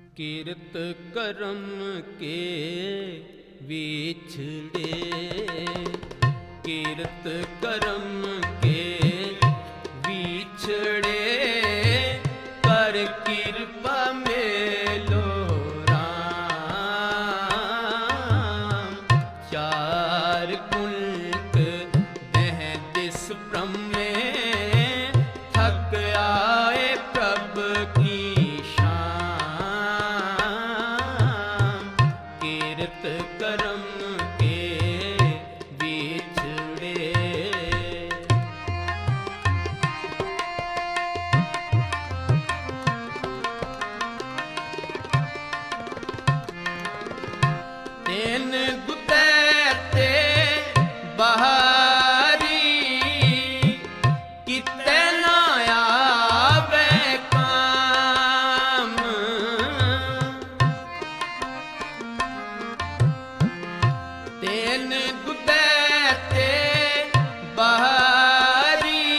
कीरत करम के विछड़े, कीरत करम के विछड़े, कर कृपा मेलो राम। चार कुंट दह दिस प्रम में, थक आए प्रभ की करम के बिछड़े। तेन गुतैते बहारी, कितै ना आवे काम। तेन गुतैते बहारी,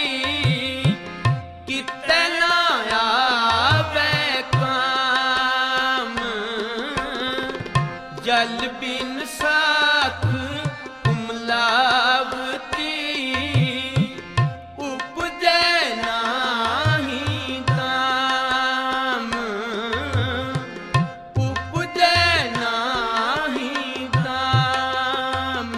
कितै ना आवे काम। जल बिन साख कुमलावती, उपजै नाहि दाम। उपजै नाहि दाम,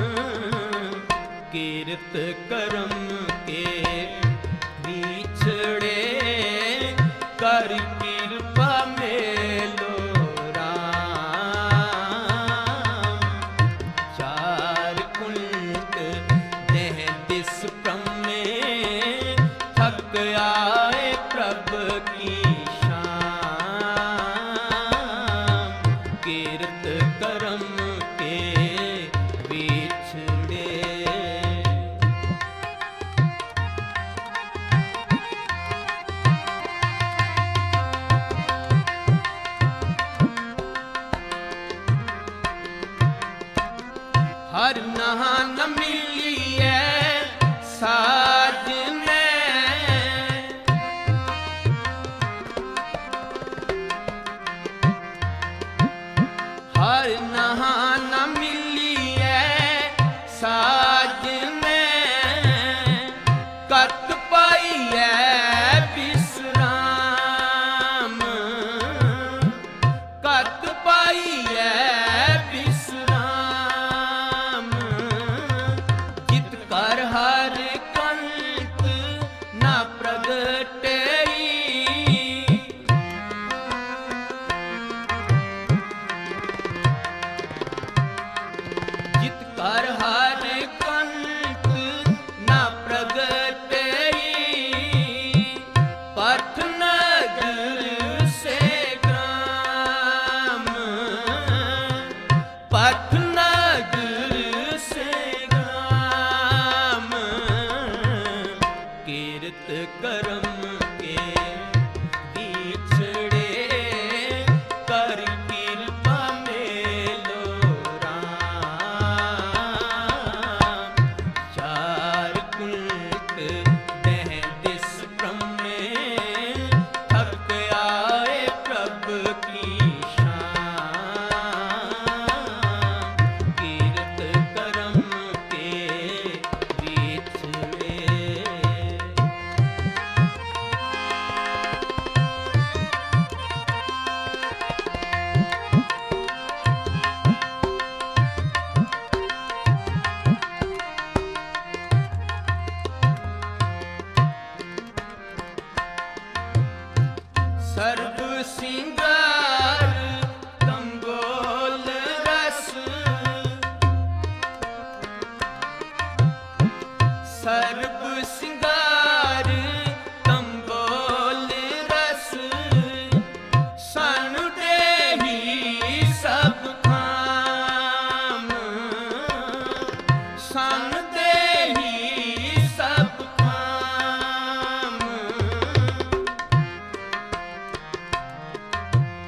कीरत करम के बिछड़े, कर कृपा मेलो राम। चार कुंट दह दिस प्रम में, थक आए प्रभ की शाम। कीरत करम के बिछड़े। हर नहा न मिलिए साज में, हर नहा न मिलिए साज में। कत पाइए विश्राम, कत पाइए विश्राम। जित कर हर कंत न प्रगटई, जित कर हर कंत न प्रगटई। पथ नगर से ग्राम, पथ नगर से ग्राम। कीरत करम के बिछड़े, कर कृपा मेलो राम। चार कुंट दह दिस प्रम में, थक आए प्रभ की शाम। कीरत करम के बिछड़े। सर्ब सिंगार कंबोल रस, सर्ब सिंगार कंबोल रस। सन देहि सब काम, सन देहि सब काम।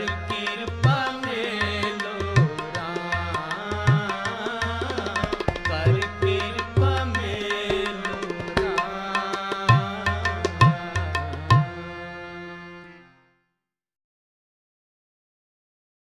कर